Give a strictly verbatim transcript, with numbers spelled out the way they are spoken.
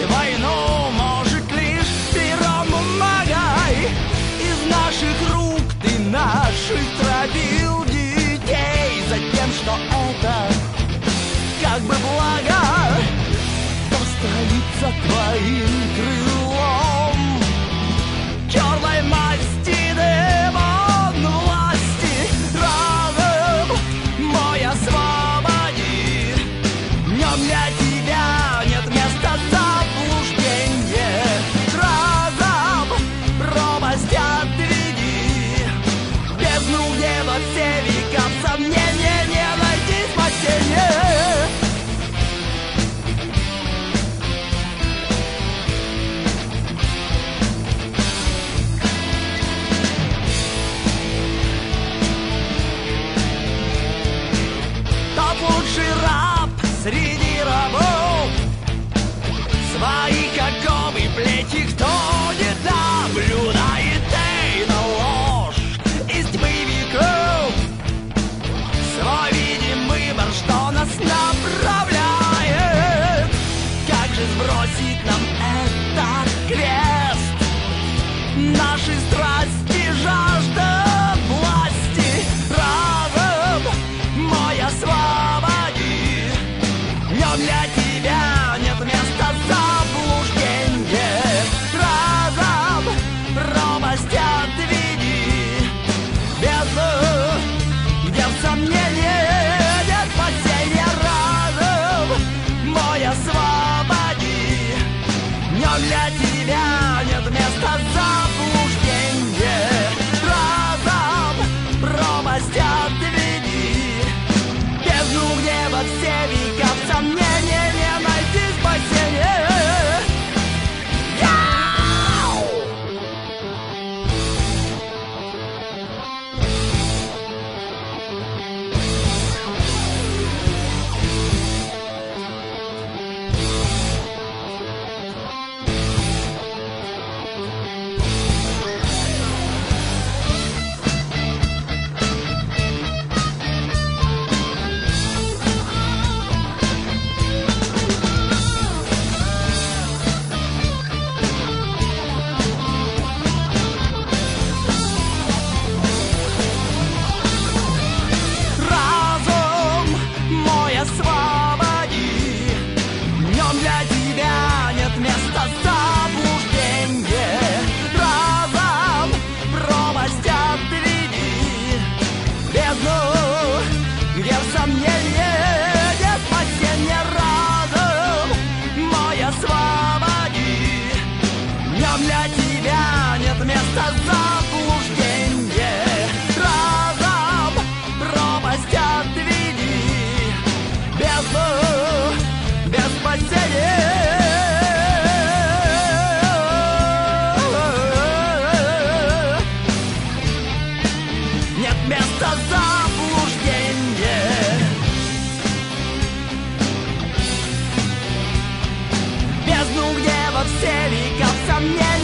войну может лишь пером бумагой. Из наших рук ты наших травил детей за тем, что это как бы благо построиться твоим крылом. Черной масти демон власти, разум мой освободи. Днем для тебя нет места заблуждения. Разум пропасть отведи, бездну, где во все века сомнения не найти спасения. Лучший раб среди рабов, свои оковы плети кто не наблюдает и на ложь из тьмы веков. Свой видим выбор, что нас направляет. Как же сбросить нам этот крест? Наши страсти жаждут власти. Разум мой освободи. Днем для тебя нет места заблуждения. Разум пропасть отведи, бездну, где в сомнении нет спасения. Разум мой освободи. Днем для тебя нет места заблуждения. Разум пропасть отведи, бездну, где во все века сомнения не найти спасения. Разум мой освободи. Днем для тебя нет места заблуждения. Разум пропасть отведи, бездну, где в сомнении нет спасения. Разум мой освободи. Днем для тебя нет места заблуждения. Разум пропасть отведи, бездну, без спасения. Нет места заблуждения. Бездну, где во все века сомнения